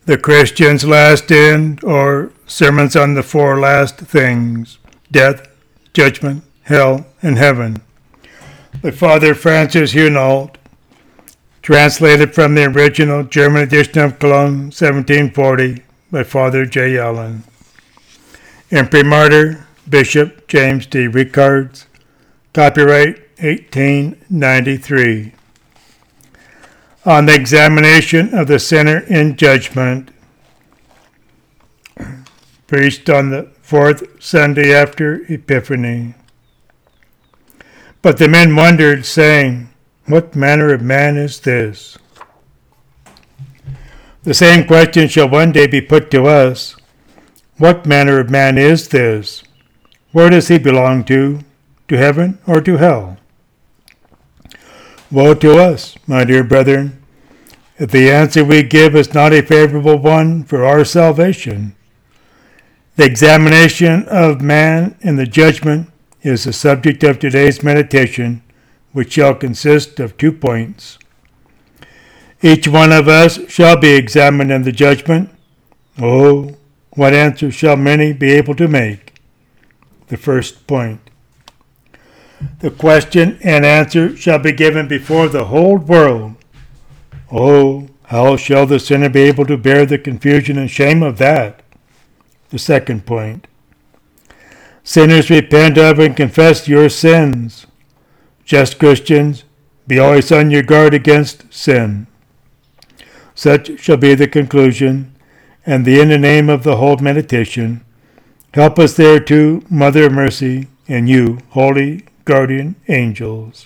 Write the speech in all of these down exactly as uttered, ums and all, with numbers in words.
The Christian's Last End, or Sermons on the Four Last Things, Death, Judgment, Hell, and Heaven, by Father Francis Hunault, translated from the original German edition of Cologne, seventeen forty, by Father J. Allen. Imprimatur, Bishop James D. Ricards, copyright eighteen ninety-three. On the examination of the sinner in judgment, preached on the fourth Sunday after Epiphany. But the men wondered, saying, "What manner of man is this?" The same question shall one day be put to us. What manner of man is this? Where does he belong to? To heaven or to hell? Woe to us, my dear brethren, if the answer we give is not a favorable one for our salvation. The examination of man in the judgment is the subject of today's meditation, which shall consist of two points. Each one of us shall be examined in the judgment. Oh, what answer shall many be able to make? The first point. The question and answer shall be given before the whole world. Oh, how shall the sinner be able to bear the confusion and shame of that? The second point. Sinners, repent of and confess your sins. Just Christians, be always on your guard against sin. Such shall be the conclusion, and the in the name of the whole meditation. Help us thereto, Mother of Mercy, and you, holy guardian angels.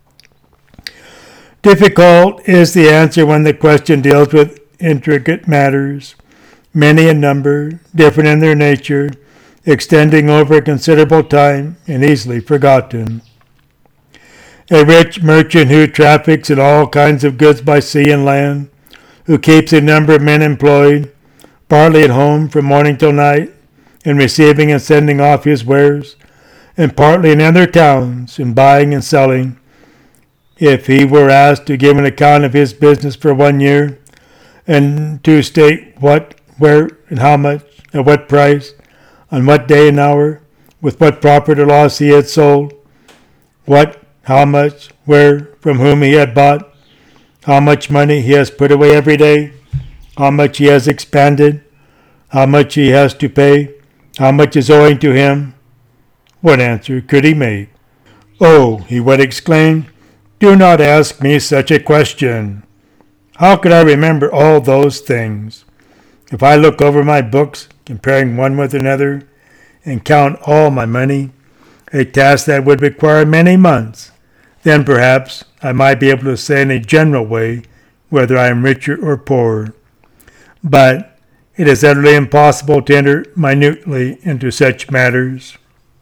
Difficult is the answer when the question deals with intricate matters, many in number, different in their nature, extending over a considerable time, and easily forgotten. A rich merchant who traffics in all kinds of goods by sea and land, who keeps a number of men employed, partly at home from morning till night, in receiving and sending off his wares, and partly in other towns, in buying and selling, if he were asked to give an account of his business for one year, and to state what, where, and how much, at what price, on what day and hour, with what profit or loss he had sold, what, how much, where, from whom he had bought, how much money he has put away every day, how much he has expended, how much he has to pay, how much is owing to him, what answer could he make? "Oh," he would exclaim, "do not ask me such a question. How could I remember all those things? If I look over my books, comparing one with another, and count all my money, a task that would require many months, then perhaps I might be able to say in a general way whether I am richer or poorer. But it is utterly impossible to enter minutely into such matters.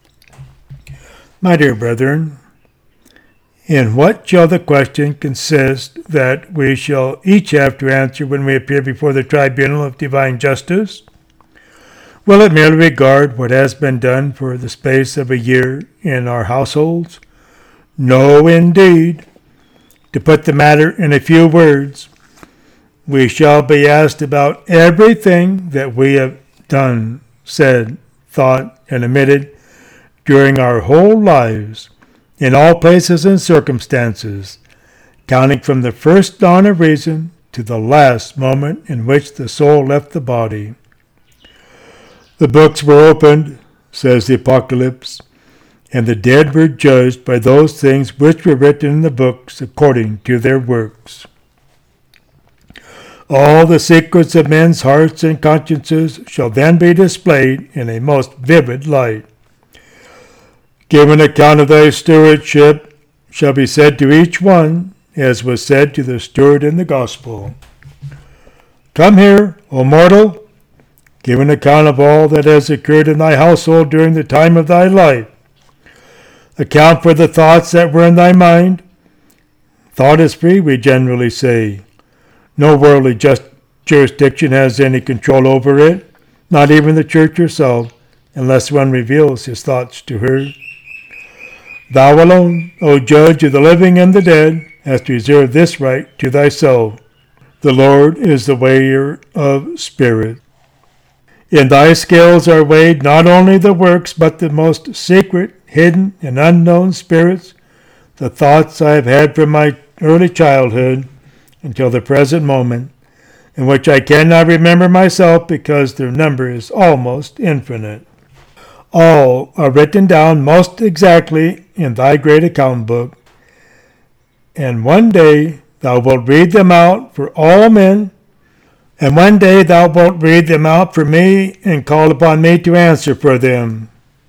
My dear brethren, in what shall the question consist that we shall each have to answer when we appear before the tribunal of divine justice? Will it merely regard what has been done for the space of a year in our households? No, indeed. To put the matter in a few words, we shall be asked about everything that we have done, said, thought, and omitted during our whole lives, in all places and circumstances, counting from the first dawn of reason to the last moment in which the soul left the body. The books were opened, says the Apocalypse, and the dead were judged by those things which were written in the books according to their works. All the secrets of men's hearts and consciences shall then be displayed in a most vivid light. Give an account of thy stewardship shall be said to each one, as was said to the steward in the gospel. Come here, O mortal, give an account of all that has occurred in thy household during the time of thy life. Account for the thoughts that were in thy mind. Thought is free, we generally say. No worldly just jurisdiction has any control over it, not even the church herself, unless one reveals his thoughts to her. Thou alone, O judge of the living and the dead, hast reserved this right to thyself. The Lord is the weigher of spirit. In thy scales are weighed not only the works, but the most secret, hidden, and unknown spirits, the thoughts I have had from my early childhood until the present moment, in which I cannot remember myself because their number is almost infinite. All are written down most exactly in thy great account book, and one day thou wilt read them out for all men, and one day thou wilt read them out for me and call upon me to answer for them.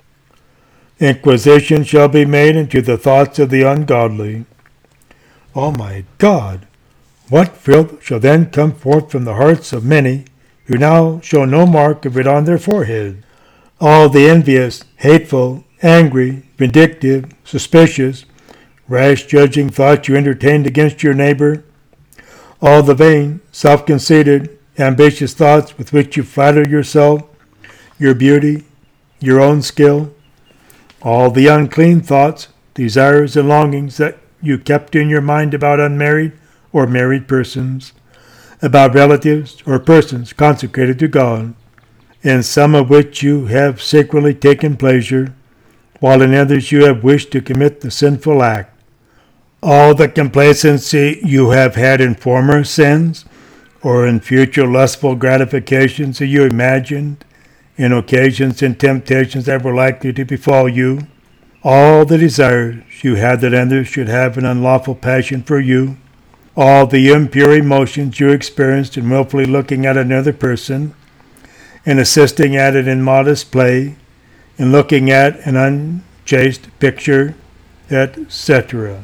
Inquisition shall be made into the thoughts of the ungodly. Oh my God! What filth shall then come forth from the hearts of many who now show no mark of it on their forehead? All the envious, hateful, angry, vindictive, suspicious, rash-judging thoughts you entertained against your neighbor, all the vain, self-conceited, ambitious thoughts with which you flatter yourself, your beauty, your own skill, all the unclean thoughts, desires, and longings that you kept in your mind about unmarried or married persons, about relatives or persons consecrated to God, in some of which you have secretly taken pleasure, while in others you have wished to commit the sinful act. All the complacency you have had in former sins, or in future lustful gratifications that you imagined, in occasions and temptations that were likely to befall you, all the desires you had that others should have an unlawful passion for you, all the impure emotions you experienced in willfully looking at another person, and assisting at it in modest play, in looking at an unchaste picture, et cetera.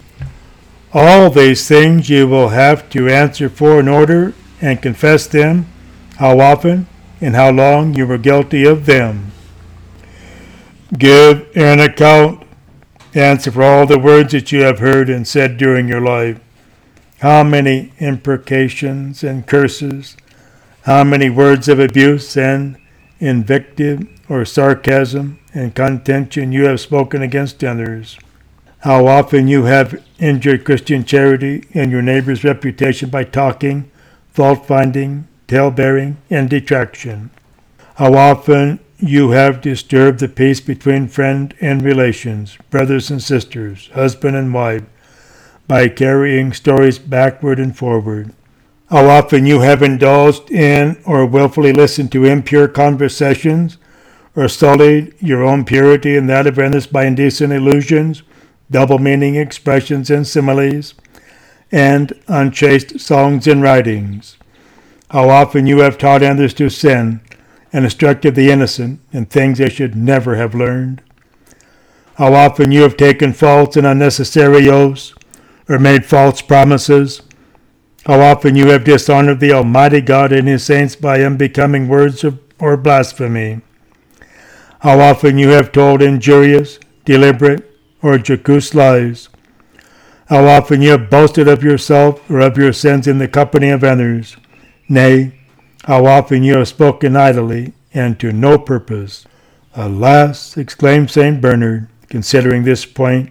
All these things you will have to answer for in order and confess them, how often and how long you were guilty of them. Give an account. Answer for all the words that you have heard and said during your life. How many imprecations and curses, how many words of abuse and invective or sarcasm and contention you have spoken against others. How often you have injured Christian charity and your neighbor's reputation by talking, fault-finding, tale-bearing, and detraction. How often you have disturbed the peace between friend and relations, brothers and sisters, husband and wife, by carrying stories backward and forward. How often you have indulged in or willfully listened to impure conversations, or sullied your own purity and that of others by indecent allusions, double-meaning expressions and similes, and unchaste songs and writings. How often you have taught others to sin, and instructed the innocent in things they should never have learned. How often you have taken false and unnecessary oaths, or made false promises. How often you have dishonored the Almighty God and His saints by unbecoming words of, or blasphemy. How often you have told injurious, deliberate, or jocose lies. How often you have boasted of yourself or of your sins in the company of others. Nay, how often you have spoken idly and to no purpose. Alas, exclaimed Saint Bernard, considering this point,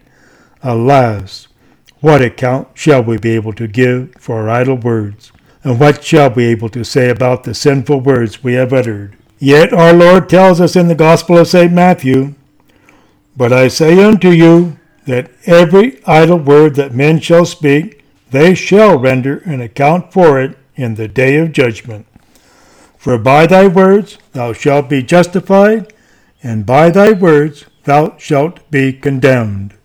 alas, what account shall we be able to give for our idle words? And what shall we be able to say about the sinful words we have uttered? Yet our Lord tells us in the Gospel of Saint Matthew, But I say unto you, that every idle word that men shall speak, they shall render an account for it in the day of judgment. For by thy words thou shalt be justified, and by thy words thou shalt be condemned.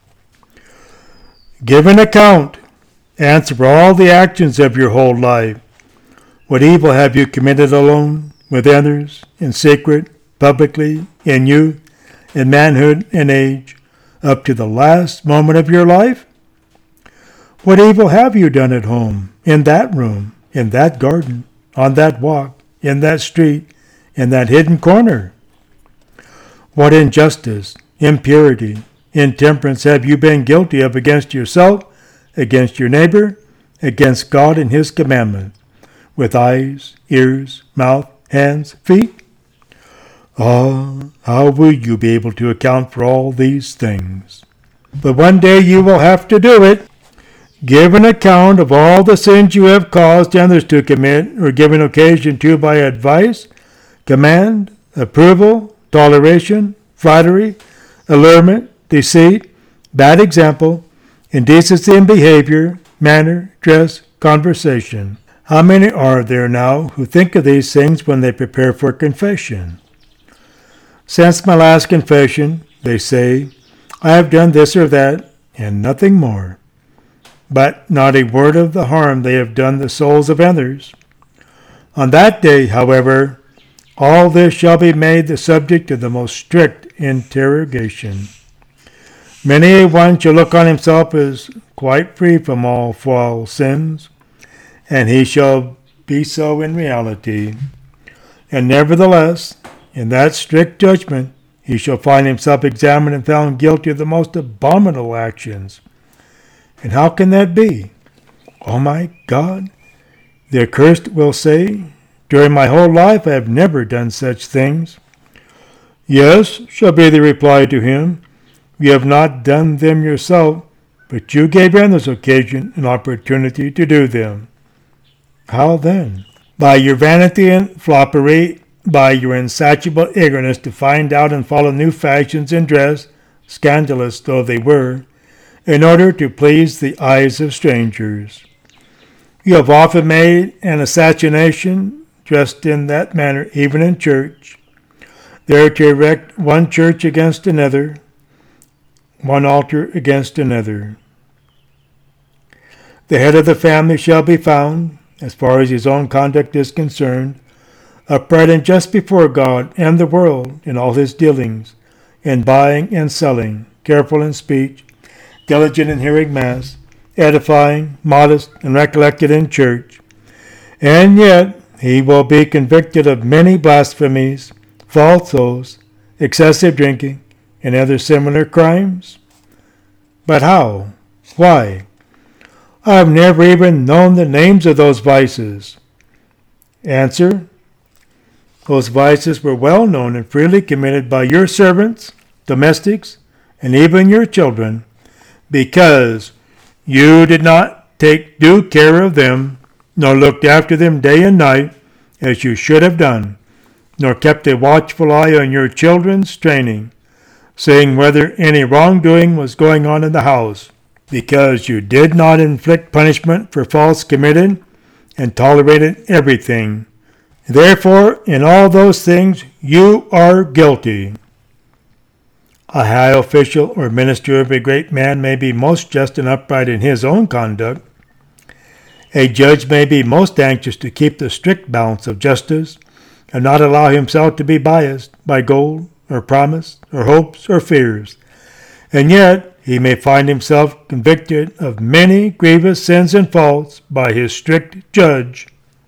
Give an account. Answer for all the actions of your whole life. What evil have you committed alone, with others, in secret, publicly, in youth, in manhood and age, up to the last moment of your life? What evil have you done at home, in that room, in that garden, on that walk, in that street, in that hidden corner? What injustice, impurity, intemperance have you been guilty of against yourself, against your neighbor, against God and His commandments, with eyes, ears, mouth, hands, feet? Ah, how will you be able to account for all these things? But one day you will have to do it. Give an account of all the sins you have caused others to commit or given occasion to by advice, command, approval, toleration, flattery, allurement, deceit, bad example, indecency in behavior, manner, dress, conversation. How many are there now who think of these things when they prepare for confession? Since my last confession, they say, I have done this or that, and nothing more. But not a word of the harm they have done the souls of others. On that day, however, all this shall be made the subject of the most strict interrogation. Many a one shall look on himself as quite free from all foul sins, and he shall be so in reality. And nevertheless, in that strict judgment, he shall find himself examined and found guilty of the most abominable actions. And how can that be? Oh my God! The accursed will say, during my whole life I have never done such things. Yes, shall be the reply to him, you have not done them yourself, but you gave others occasion and opportunity to do them. How then? By your vanity and foppery, by your insatiable eagerness to find out and follow new fashions in dress, scandalous though they were, in order to please the eyes of strangers. You have often made an assassination dressed in that manner, even in church, there to erect one church against another, one altar against another. The head of the family shall be found, as far as his own conduct is concerned, upright and just before God and the world in all his dealings, in buying and selling, careful in speech, diligent in hearing mass, edifying, modest, and recollected in church. And yet he will be convicted of many blasphemies, false oaths, excessive drinking, and other similar crimes. But how? Why? I have never even known the names of those vices. Answer: those vices were well known and freely committed by your servants, domestics, and even your children, because you did not take due care of them, nor looked after them day and night, as you should have done, nor kept a watchful eye on your children's training, seeing whether any wrongdoing was going on in the house, because you did not inflict punishment for faults committed, and tolerated everything. Therefore, in all those things you are guilty. A high official or minister of a great man may be most just and upright in his own conduct. A judge may be most anxious to keep the strict balance of justice, and not allow himself to be biased by gold, or promise, or hopes, or fears. And yet he may find himself convicted of many grievous sins and faults by his strict judge.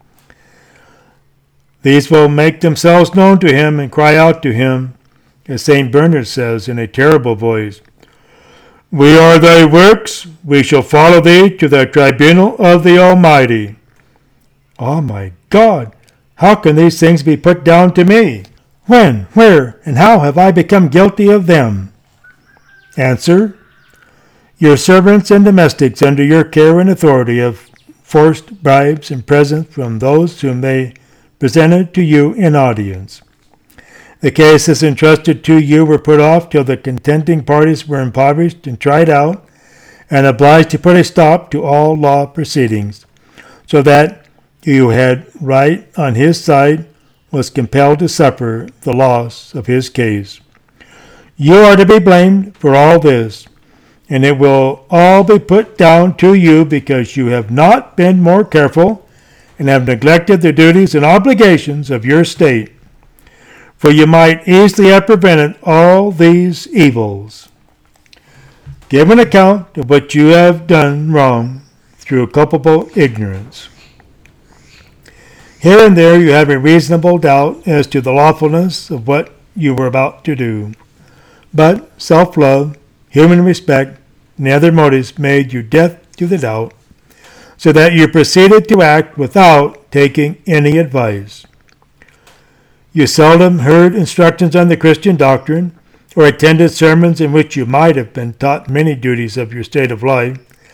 These will make themselves known to him and cry out to him, as Saint Bernard says in a terrible voice, We are thy works, we shall follow thee to the tribunal of the Almighty. Oh my God, how can these things be put down to me? When, where, and how have I become guilty of them? Answer: your servants and domestics under your care and authority have forced bribes and presents from those whom they presented to you in audience. The cases entrusted to you were put off till the contending parties were impoverished and tried out, and obliged to put a stop to all law proceedings, so that you had right on his side was compelled to suffer the loss of his case. You are to be blamed for all this, and it will all be put down to you because you have not been more careful and have neglected the duties and obligations of your state. For you might easily have prevented all these evils. Give an account of what you have done wrong through culpable ignorance. Here and there you have a reasonable doubt as to the lawfulness of what you were about to do. But self-love, human respect, and other motives made you deaf to the doubt, so that you proceeded to act without taking any advice. You seldom heard instructions on the Christian doctrine, or attended sermons in which you might have been taught many duties of your state of life.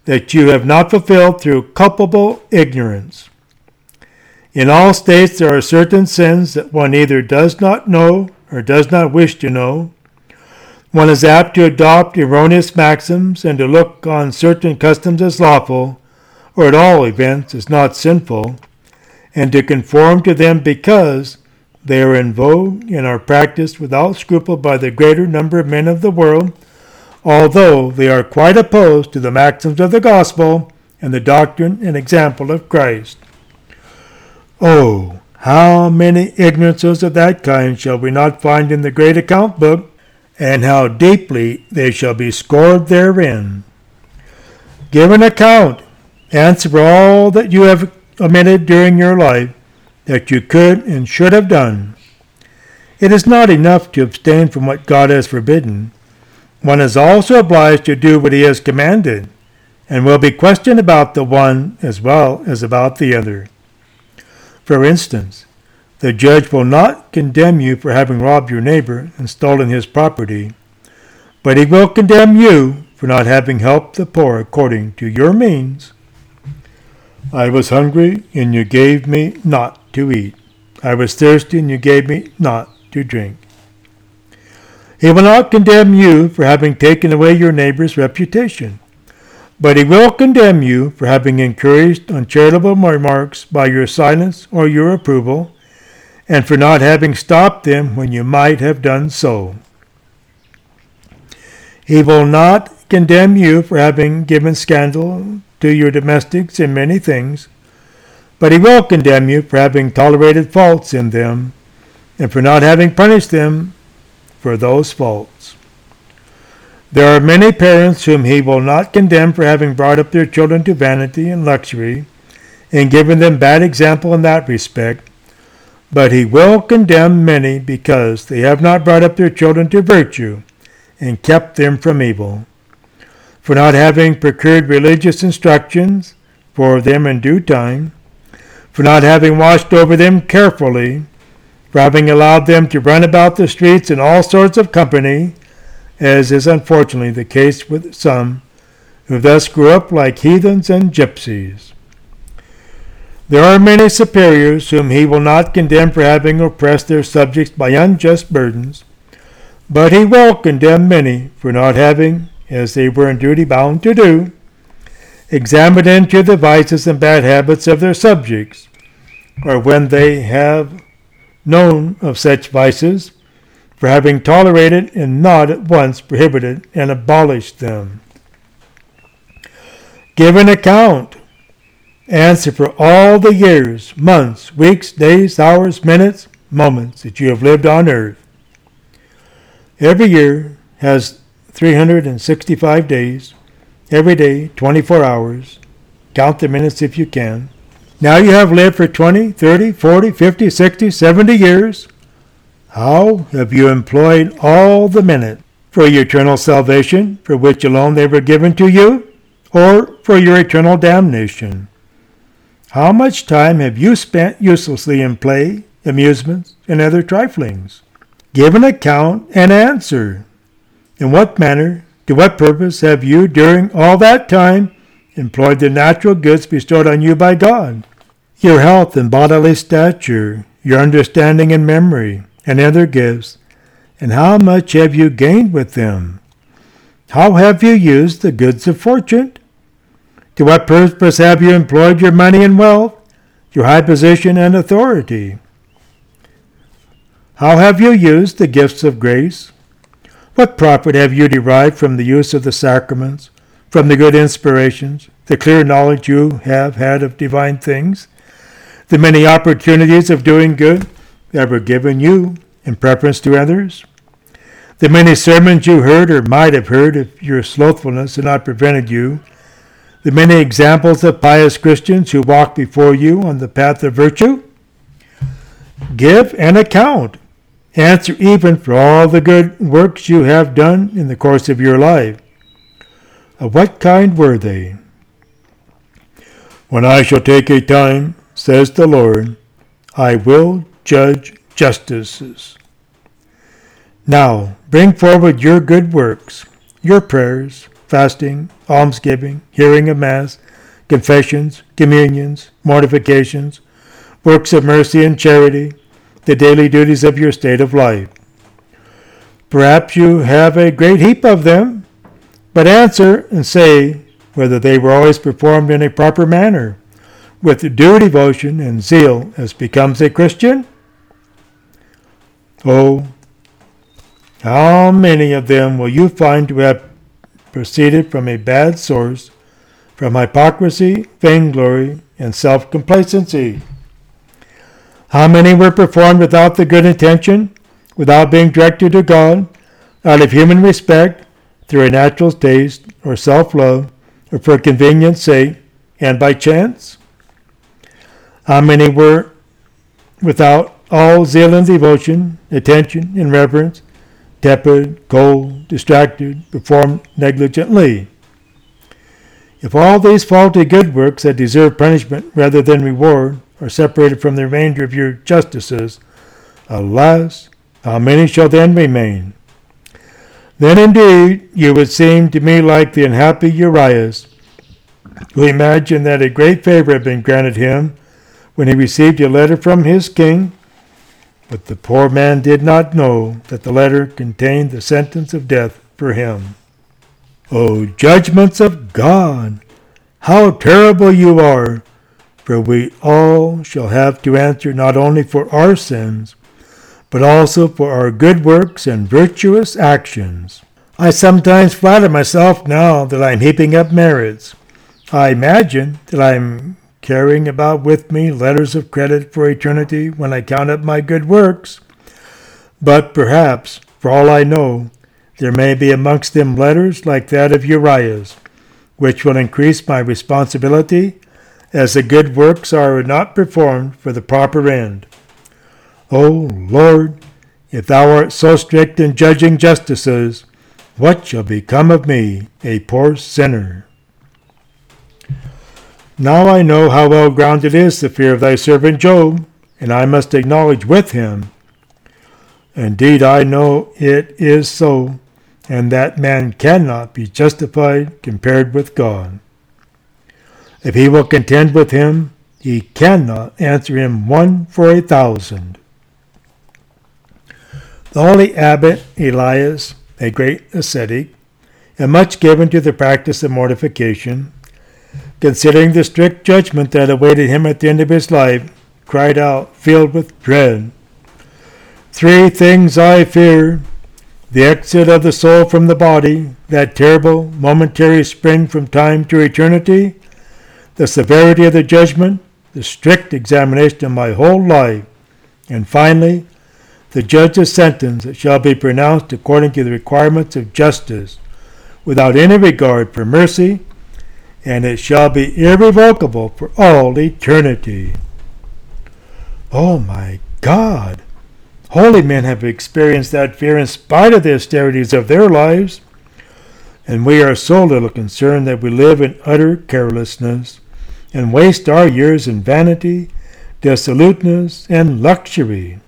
that you have not fulfilled through culpable ignorance. In all states there are certain sins that one either does not know or does not wish to know. One is apt to adopt erroneous maxims and to look on certain customs as lawful, or at all events as not sinful, and to conform to them because they are in vogue and are practiced without scruple by the greater number of men of the world, although they are quite opposed to the maxims of the gospel and the doctrine and example of Christ. Oh, how many ignorances of that kind shall we not find in the great account book, and how deeply they shall be scored therein. Give an account, answer for all that you have omitted during your life, that you could and should have done. It is not enough to abstain from what God has forbidden. One is also obliged to do what he has commanded, and will be questioned about the one as well as about the other. For instance, the judge will not condemn you for having robbed your neighbor and stolen his property, but he will condemn you for not having helped the poor according to your means. I was hungry, and you gave me not to eat. I was thirsty, and you gave me not to drink. He will not condemn you for having taken away your neighbor's reputation, but he will condemn you for having encouraged uncharitable remarks by your silence or your approval, and for not having stopped them when you might have done so. He will not condemn you for having given scandal to your domestics in many things, but he will condemn you for having tolerated faults in them, and for not having punished them for those faults. There are many parents whom he will not condemn for having brought up their children to vanity and luxury, and given them bad example in that respect, but he will condemn many because they have not brought up their children to virtue, and kept them from evil, for not having procured religious instructions for them in due time, for not having watched over them carefully, for having allowed them to run about the streets in all sorts of company, as is unfortunately the case with some, who thus grew up like heathens and gypsies. There are many superiors whom he will not condemn for having oppressed their subjects by unjust burdens, but he will condemn many for not having, as they were in duty bound to do, examined into the vices and bad habits of their subjects, or when they have known of such vices, for having tolerated and not at once prohibited and abolished them. Give an account. Answer for all the years, months, weeks, days, hours, minutes, moments that you have lived on earth. Every year has three hundred sixty-five days, every day twenty-four hours. Count the minutes if you can. Now you have lived for twenty, thirty, forty, fifty, sixty, seventy years. How have you employed all the minutes? For your eternal salvation, for which alone they were given to you, or for your eternal damnation? How much time have you spent uselessly in play, amusements, and other triflings? Give an account and answer. In what manner, to what purpose have you during all that time employed the natural goods bestowed on you by God, your health and bodily stature, your understanding and memory, and other gifts, and how much have you gained with them? How have you used the goods of fortune? To what purpose have you employed your money and wealth, your high position and authority? How have you used the gifts of grace? What profit have you derived from the use of the sacraments, from the good inspirations, the clear knowledge you have had of divine things, the many opportunities of doing good that were given you in preference to others, the many sermons you heard or might have heard if your slothfulness had not prevented you, the many examples of pious Christians who walked before you on the path of virtue? Give an account. Answer even for all the good works you have done in the course of your life. Of what kind were they? When I shall take a time, says the Lord, I will judge justices. Now bring forward your good works, your prayers, fasting, almsgiving, hearing of Mass, confessions, communions, mortifications, works of mercy and charity, the daily duties of your state of life. Perhaps you have a great heap of them, but answer and say whether they were always performed in a proper manner, with due devotion and zeal as becomes a Christian? Oh, how many of them will you find to have proceeded from a bad source, from hypocrisy, vainglory, and self-complacency? How many were performed without the good intention, without being directed to God, out of human respect, through a natural taste or self-love, or for convenience sake, and by chance? How many were without all zeal and devotion, attention and reverence, tepid, cold, distracted, performed negligently? If all these faulty good works that deserve punishment rather than reward are separated from the remainder of your justices, alas, how many shall then remain? Then indeed you would seem to me like the unhappy Urias, who imagined that a great favor had been granted him when he received a letter from his king, but the poor man did not know that the letter contained the sentence of death for him. O judgments of God, how terrible you are! For we all shall have to answer not only for our sins, but also for our good works and virtuous actions. I sometimes flatter myself now that I am heaping up merits. I imagine that I am carrying about with me letters of credit for eternity when I count up my good works. But perhaps, for all I know, there may be amongst them letters like that of Urias, which will increase my responsibility, as the good works are not performed for the proper end. O Lord, if thou art so strict in judging justices, what shall become of me, a poor sinner? Now I know how well grounded is the fear of thy servant Job, and I must acknowledge with him. Indeed, I know it is so, and that man cannot be justified compared with God. If he will contend with him, he cannot answer him one for a thousand. The holy abbot Elias, a great ascetic, and much given to the practice of mortification, considering the strict judgment that awaited him at the end of his life, cried out, filled with dread, "Three things I fear: the exit of the soul from the body, that terrible momentary spring from time to eternity, the severity of the judgment, the strict examination of my whole life, and finally, the judge's sentence that shall be pronounced according to the requirements of justice, without any regard for mercy, and it shall be irrevocable for all eternity." Oh my God! Holy men have experienced that fear in spite of the austerities of their lives, and we are so little concerned that we live in utter carelessness and waste our years in vanity, dissoluteness, and luxury.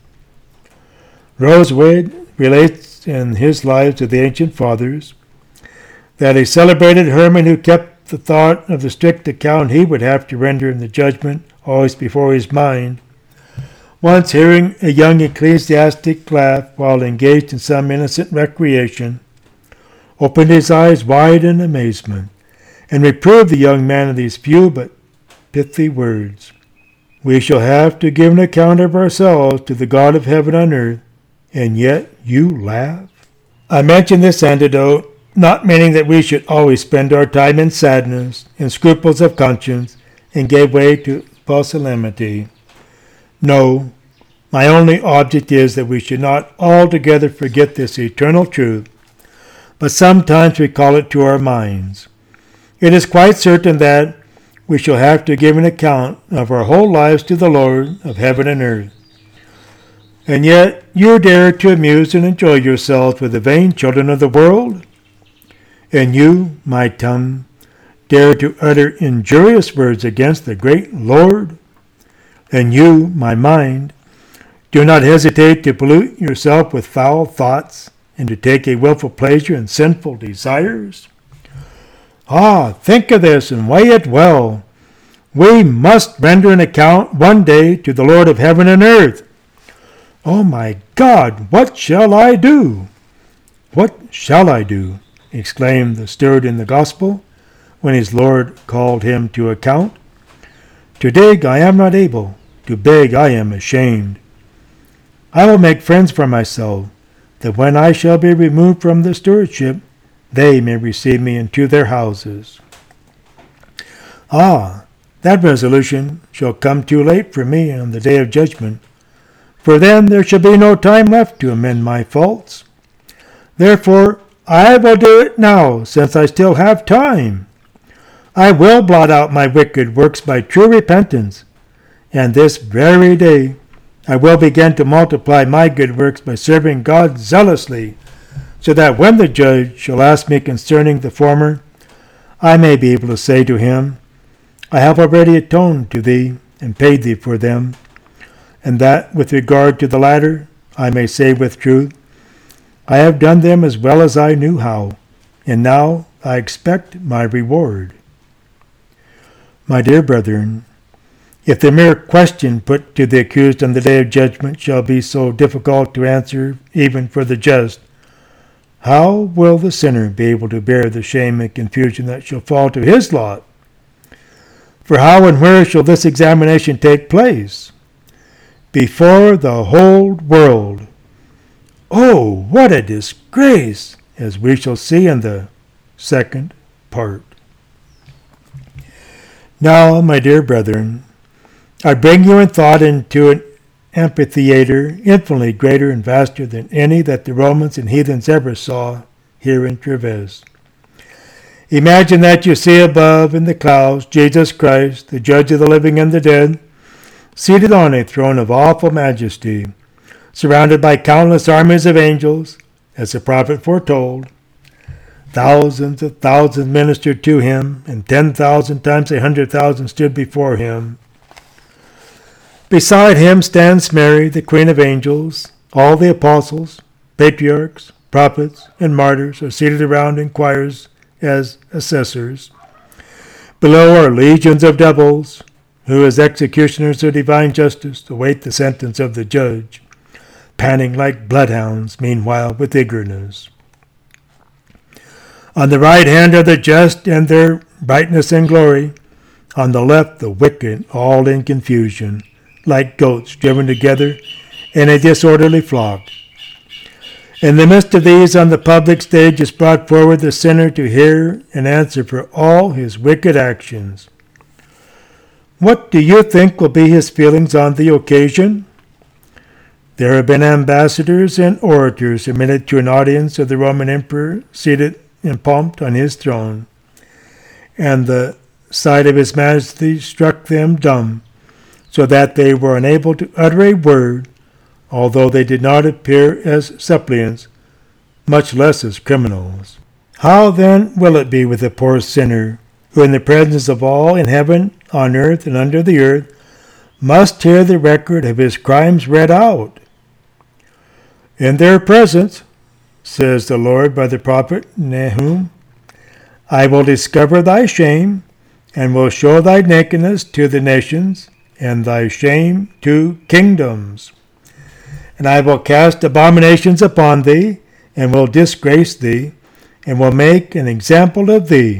Rosewade relates in his Lives of the Ancient Fathers that a celebrated hermit who kept the thought of the strict account he would have to render in the judgment always before his mind, once hearing a young ecclesiastic laugh while engaged in some innocent recreation, opened his eyes wide in amazement, and reproved the young man in these few but pithy words: "We shall have to give an account of ourselves to the God of heaven and earth, and yet you laugh?" I mention this anecdote, not meaning that we should always spend our time in sadness and scruples of conscience and give way to pusillanimity. No, my only object is that we should not altogether forget this eternal truth, but sometimes recall it to our minds. It is quite certain that we shall have to give an account of our whole lives to the Lord of heaven and earth. And yet you dare to amuse and enjoy yourselves with the vain children of the world? And you, my tongue, dare to utter injurious words against the great Lord? And you, my mind, do not hesitate to pollute yourself with foul thoughts and to take a willful pleasure in sinful desires? Ah, think of this and weigh it well. We must render an account one day to the Lord of heaven and earth. Oh my God, what shall I do? What shall I do? Exclaimed the steward in the gospel when his Lord called him to account. To dig I am not able, to beg I am ashamed. I will make friends for myself, that when I shall be removed from the stewardship, they may receive me into their houses. Ah, that resolution shall come too late for me on the day of judgment, for then there shall be no time left to amend my faults. Therefore I will do it now, since I still have time. I will blot out my wicked works by true repentance, and this very day I will begin to multiply my good works by serving God zealously, so that when the judge shall ask me concerning the former, I may be able to say to him, I have already atoned to thee and paid thee for them, and that with regard to the latter I may say with truth, I have done them as well as I knew how, and now I expect my reward. My dear brethren, if the mere question put to the accused on the day of judgment shall be so difficult to answer even for the just, how will the sinner be able to bear the shame and confusion that shall fall to his lot? For how and where shall this examination take place? Before the whole world. Oh, what a disgrace, as we shall see in the second part. Now, my dear brethren, I bring you in thought into an amphitheater infinitely greater and vaster than any that the Romans and heathens ever saw here in Treves. Imagine that you see above in the clouds Jesus Christ, the judge of the living and the dead, seated on a throne of awful majesty, surrounded by countless armies of angels, as the prophet foretold. Thousands of thousands ministered to him, and ten thousand times a hundred thousand stood before him. Beside him stands Mary, the Queen of Angels. All the apostles, patriarchs, prophets, and martyrs are seated around in choirs as assessors. Below are legions of devils, who as executioners of divine justice await the sentence of the judge, panting like bloodhounds meanwhile with eagerness. On the right hand are the just in their brightness and glory, on the left the wicked, all in confusion, like goats driven together in a disorderly flock. In the midst of these, on the public stage, is brought forward the sinner to hear and answer for all his wicked actions. What do you think will be his feelings on the occasion? There have been ambassadors and orators admitted to an audience of the Roman emperor seated and pomp on his throne, and the sight of his majesty struck them dumb, so that they were unable to utter a word, although they did not appear as suppliants, much less as criminals. How then will it be with the poor sinner, who in the presence of all in heaven, on earth, and under the earth, must hear the record of his crimes read out? In their presence, says the Lord by the prophet Nahum, I will discover thy shame, and will show thy nakedness to the nations, and thy shame to kingdoms. And I will cast abominations upon thee, and will disgrace thee, and will make an example of thee.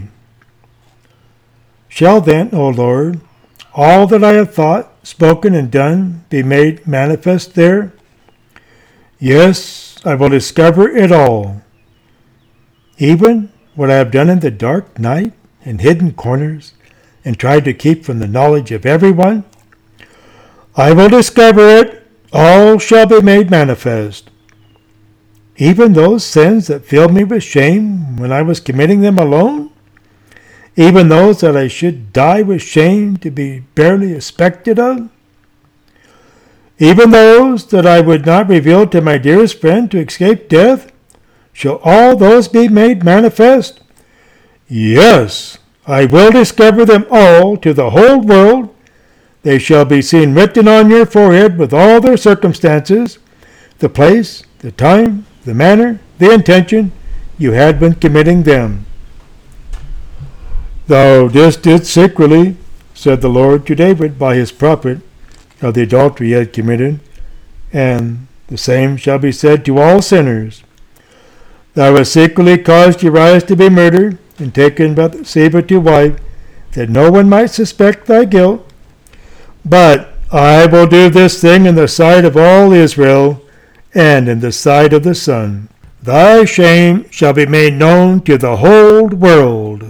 Shall then, O Lord, all that I have thought, spoken, and done be made manifest there? Yes, I will discover it all, even what I have done in the dark night and hidden corners, and tried to keep from the knowledge of everyone. I will discover it, all shall be made manifest. Even those sins that filled me with shame when I was committing them alone, even those that I should die with shame to be barely suspected of, even those that I would not reveal to my dearest friend to escape death, shall all those be made manifest? Yes, I will discover them all to the whole world. They shall be seen written on your forehead with all their circumstances, the place, the time, the manner, the intention you had when committing them. Thou didst it secretly, said the Lord to David by his prophet, of the adultery he had committed, and the same shall be said to all sinners. Thou hast secretly caused Uriah to be murdered, and taken Bathsheba to wife, that no one might suspect thy guilt. But I will do this thing in the sight of all Israel, and in the sight of the sun. Thy shame shall be made known to the whole world.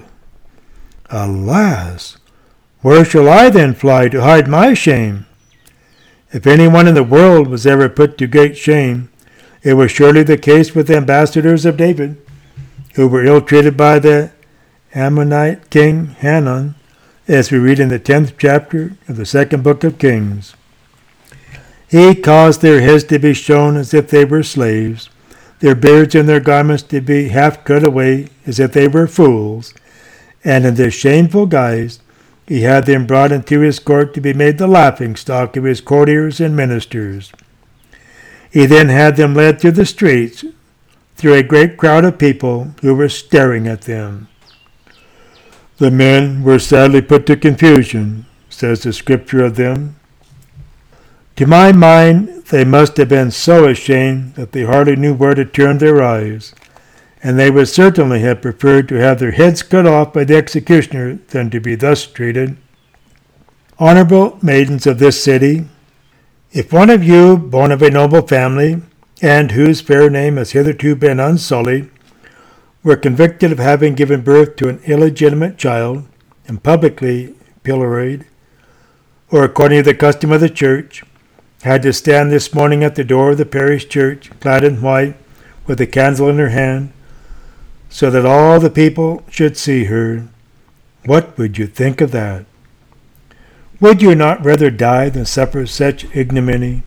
Alas, where shall I then fly to hide my shame? If anyone in the world was ever put to great shame, it was surely the case with the ambassadors of David, who were ill-treated by the Ammonite king Hanun, as we read in the tenth chapter of the second book of Kings. He caused their heads to be shown as if they were slaves, their beards and their garments to be half cut away as if they were fools, and in this shameful guise he had them brought into his court to be made the laughing-stock of his courtiers and ministers. He then had them led through the streets, through a great crowd of people who were staring at them. The men were sadly put to confusion, says the scripture of them. To my mind, they must have been so ashamed that they hardly knew where to turn their eyes, and they would certainly have preferred to have their heads cut off by the executioner than to be thus treated. Honorable maidens of this city, if one of you, born of a noble family, and whose fair name has hitherto been unsullied, were convicted of having given birth to an illegitimate child, and publicly pilloried, or according to the custom of the church, had to stand this morning at the door of the parish church, clad in white, with a candle in her hand, so that all the people should see her, what would you think of that? Would you not rather die than suffer such ignominy?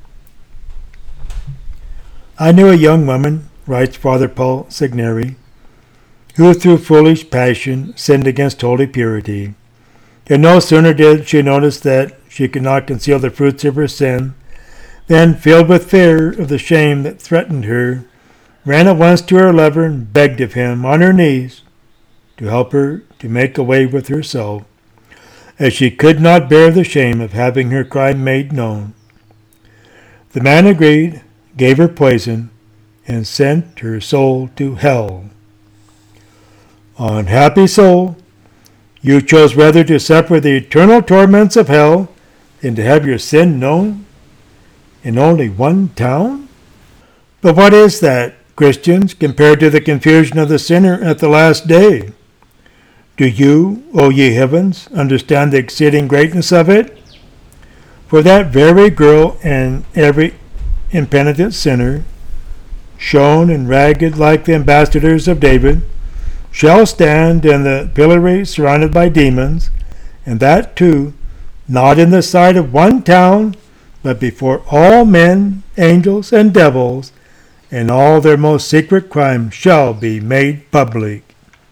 I knew a young woman, writes Father Paul Segneri, who through foolish passion sinned against holy purity. And no sooner did she notice that she could not conceal the fruits of her sin, than, filled with fear of the shame that threatened her, ran at once to her lover and begged of him, on her knees, to help her to make away with herself, as she could not bear the shame of having her crime made known. The man agreed, gave her poison, and sent her soul to hell. Unhappy soul, you chose rather to suffer the eternal torments of hell than to have your sin known in only one town? But what is that, Christians, compared to the confusion of the sinner at the last day? Do you, O ye heavens, understand the exceeding greatness of it? For that very girl and every impenitent sinner, shown and ragged like the ambassadors of David, shall stand in the pillory surrounded by demons, and that too, not in the sight of one town, but before all men, angels, and devils, and all their most secret crimes shall be made public.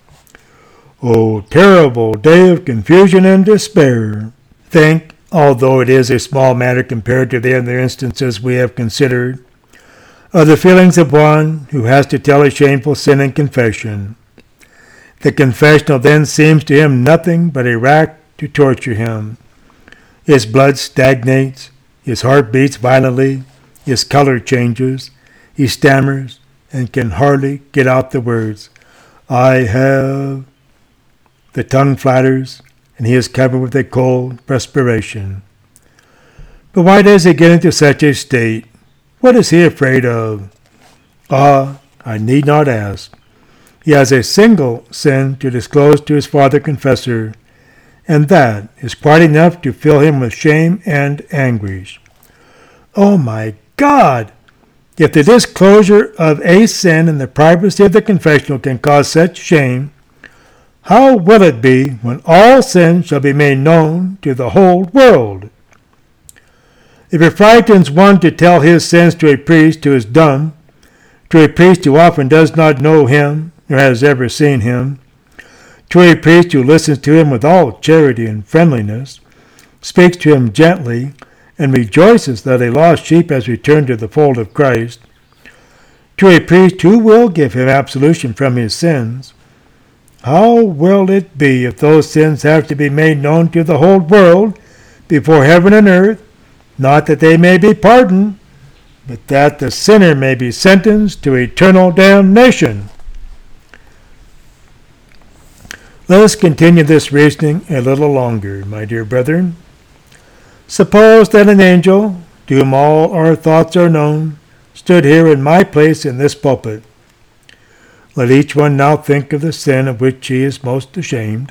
O terrible day of confusion and despair! Think, although it is a small matter compared to the other instances we have considered, of the feelings of one who has to tell a shameful sin in confession. The confessional then seems to him nothing but a rack to torture him. His blood stagnates, his heart beats violently, his color changes, he stammers and can hardly get out the words, I have. The tongue flatters, and he is covered with a cold perspiration. But why does he get into such a state? What is he afraid of? Ah, I need not ask. He has a single sin to disclose to his father confessor, and that is quite enough to fill him with shame and anguish. Oh my God! If the disclosure of a sin in the privacy of the confessional can cause such shame, how will it be when all sin shall be made known to the whole world? If it frightens one to tell his sins to a priest who is dumb, to a priest who often does not know him, nor has ever seen him, to a priest who listens to him with all charity and friendliness, speaks to him gently, and rejoices that a lost sheep has returned to the fold of Christ, to a priest who will give him absolution from his sins, How will it be if those sins have to be made known to the whole world before heaven and earth, not that they may be pardoned, but that the sinner may be sentenced to eternal damnation? Let us continue this reasoning a little longer, my dear brethren. Suppose that an angel, to whom all our thoughts are known, stood here in my place in this pulpit. Let each one now think of the sin of which he is most ashamed.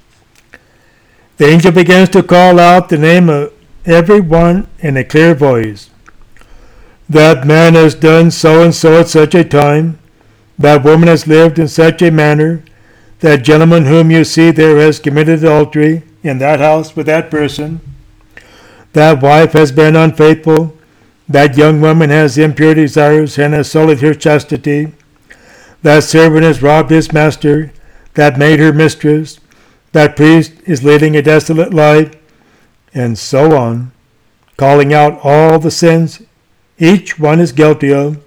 The angel begins to call out the name of every one in a clear voice. That man has done so and so at such a time. That woman has lived in such a manner. That gentleman whom you see there has committed adultery in that house with that person. That wife has been unfaithful. That young woman has impure desires and has sullied her chastity. That servant has robbed his master. That maid her mistress. That priest is leading a desolate life. And so on, calling out all the sins each one is guilty of.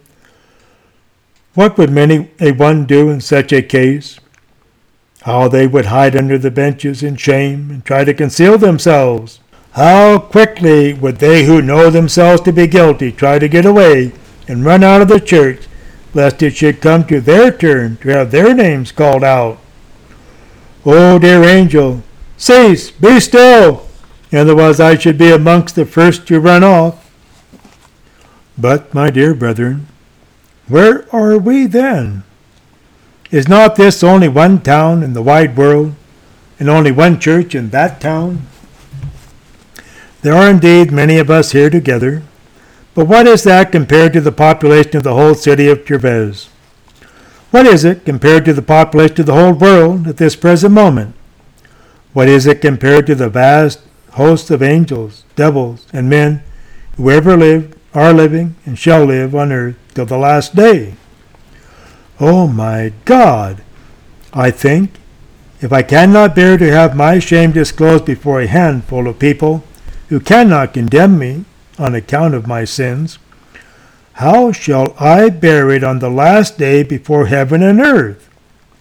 What would many a one do in such a case? How they would hide under the benches in shame and try to conceal themselves. How quickly would they who know themselves to be guilty try to get away and run out of the church, lest it should come to their turn to have their names called out. Oh, dear angel, cease, be still, otherwise I should be amongst the first to run off. But, my dear brethren, where are we then? Is not this only one town in the wide world, and only one church in that town? There are indeed many of us here together, but what is that compared to the population of the whole city of Gervais? What is it compared to the population of the whole world at this present moment? What is it compared to the vast host of angels, devils, and men who ever lived, are living, and shall live on earth till the last day? Oh my God! I think, if I cannot bear to have my shame disclosed before a handful of people who cannot condemn me on account of my sins, how shall I bear it on the last day before heaven and earth?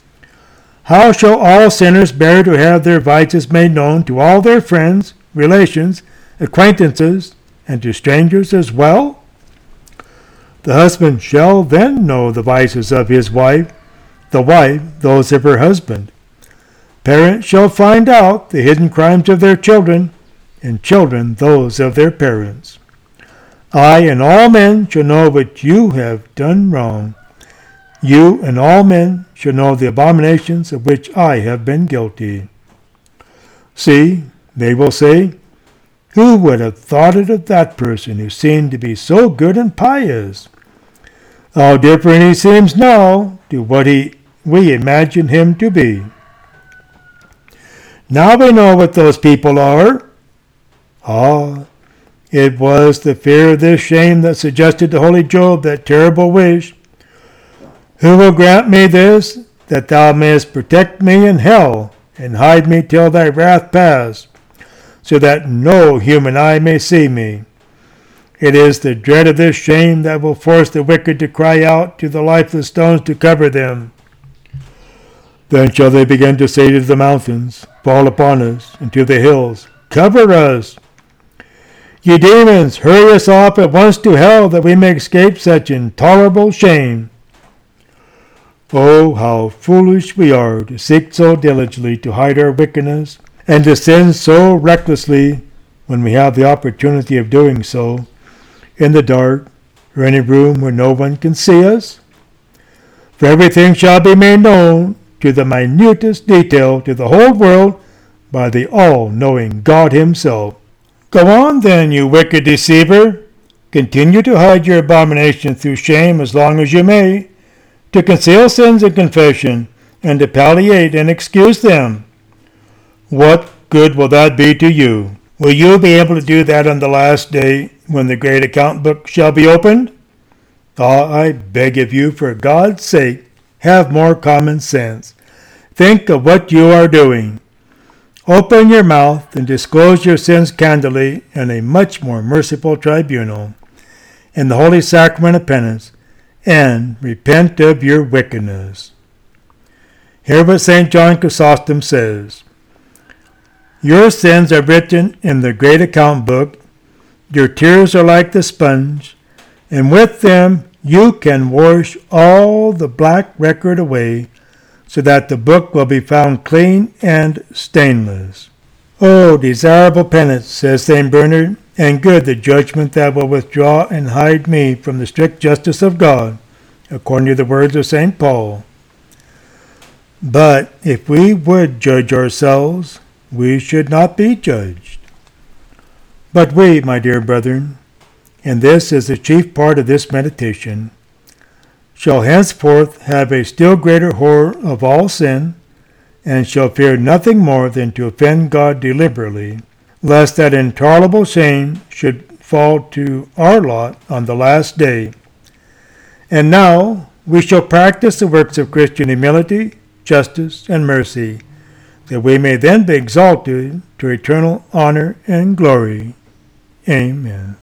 How shall all sinners bear to have their vices made known to all their friends, relations, acquaintances, and to strangers as well? The husband shall then know the vices of his wife, the wife those of her husband. Parents shall find out the hidden crimes of their children, and children those of their parents. I and all men shall know what you have done wrong. You and all men shall know the abominations of which I have been guilty. See, they will say, who would have thought it of that person who seemed to be so good and pious? How different he seems now to what he we imagine him to be. Now we know what those people are. Ah, it was the fear of this shame that suggested to holy Job that terrible wish. Who will grant me this, that thou mayest protect me in hell, and hide me till thy wrath pass, so that no human eye may see me? It is the dread of this shame that will force the wicked to cry out to the lifeless stones to cover them. Then shall they begin to say to the mountains, fall upon us, and to the hills, cover us. Ye demons, hurry us off at once to hell, that we may escape such intolerable shame. Oh, how foolish we are to seek so diligently to hide our wickedness, and to sin so recklessly when we have the opportunity of doing so, in the dark, or in a room where no one can see us. For everything shall be made known to the minutest detail to the whole world by the all-knowing God himself. Go on then, you wicked deceiver. Continue to hide your abomination through shame as long as you may, to conceal sins in confession, and to palliate and excuse them. What good will that be to you? Will you be able to do that on the last day, when the great account book shall be opened? Ah, I beg of you, for God's sake, have more common sense. Think of what you are doing. Open your mouth and disclose your sins candidly in a much more merciful tribunal, in the holy sacrament of penance, and repent of your wickedness. Hear what Saint John Chrysostom says. Your sins are written in the great account book. Your tears are like the sponge, and with them you can wash all the black record away, so that the book will be found clean and stainless. Oh, desirable penance, says Saint Bernard, and good the judgment that will withdraw and hide me from the strict justice of God, according to the words of Saint Paul. But if we would judge ourselves, we should not be judged. But we, my dear brethren, and this is the chief part of this meditation, shall henceforth have a still greater horror of all sin, and shall fear nothing more than to offend God deliberately, lest that intolerable shame should fall to our lot on the last day. And now we shall practice the works of Christian humility, justice, and mercy, that we may then be exalted to eternal honor and glory. Amen.